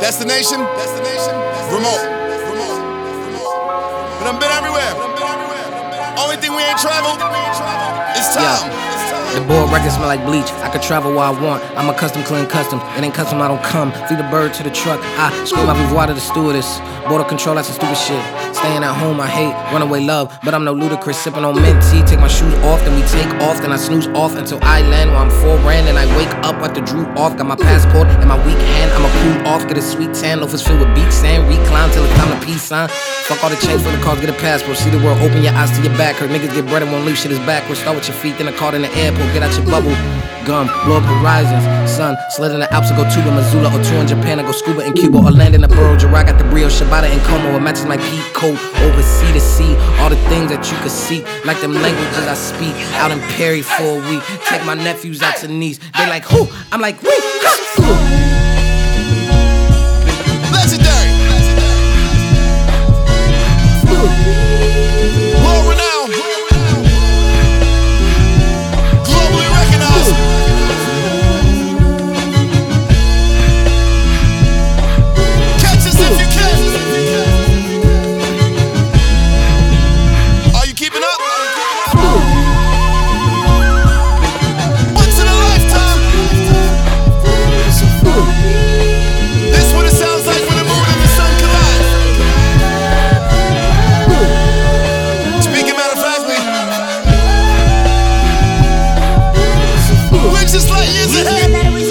Destination, remote. But I've been everywhere. Only thing we ain't traveled is time. The board records smell like bleach. I could travel where I want. I'm a custom clean custom. It ain't custom, I don't come. Feed the bird to the truck. I scream my revoir to the stewardess. Border control, that's some stupid shit. Staying at home, I hate runaway love, but I'm no ludicrous. Sipping on mint tea, take my shoes off, then we take off, then I snooze off until I land where I'm $4 and I wake up at the Drew off. Got my passport in my weak hand. I'ma cool off, get a sweet tan. Loafers filled with beach sand. Recline till it's time to peace sign. Fuck all the change for the cars, get a passport. See the world, open your eyes to your back. Hurt niggas get bread and won't leave shit is backwards. Start with your feet, then a card in the airport. Get out your bubble gum, blow up horizons. Sun, slid in the Alps, or go tuba Missoula, or tour in Japan, or go scuba in Cuba, or land in the borough. Gerard got the Brio, Shibata and Como. It matches my peak coat, over sea to sea. All the things that you could see, like them languages I speak. Out in Perry for a week, take my nephews out to Nice. They like, who? I'm like, wait. Legendary. World renowned. Globally recognized. Catch us if you can. Are you keeping up? Once in a lifetime. This what it sounds like when the moon and the sun collide. Speaking matter of factly, we're just like years ahead.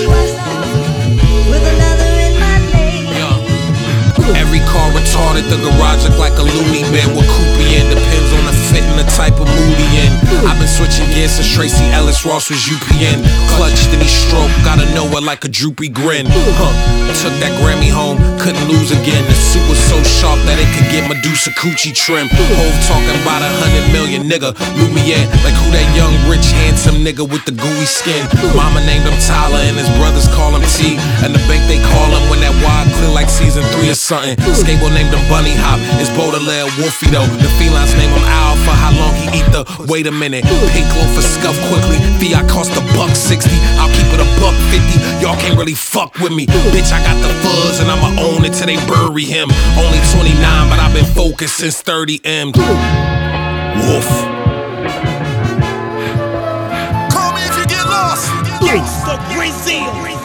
Every car retarded, the garage look like a loony bin. What coupe in depends on the fit and the type of mood he in. I've been switching gears since Tracy Ellis Ross was UPN. Clutched and he stroked, gotta know it like a droopy grin. Took that Grammy home, couldn't lose again. The suit was so sharp that it could get Medusa coochie trim. Hove talking about 100 million, nigga. Lumiere, like who that young, rich, handsome nigga with the gooey skin. Mama named him Tyler and his brothers call him T. And the bank they call him when that wide clear like season 3 or something. Skateboard named him Bunny Hop, it's Baudelaire Wolfie though. The felines name him Al for how long he eat the. Wait a minute, pink loaf for scuff quickly. Fiat cost $1.60, I'll keep it $1.50. Y'all can't really fuck with me, bitch. I got the fuzz and I'ma own it till they bury him. Only 29, but I've been focused since 30 M. Wolf. Call me if you get lost. Gangsta Brazil.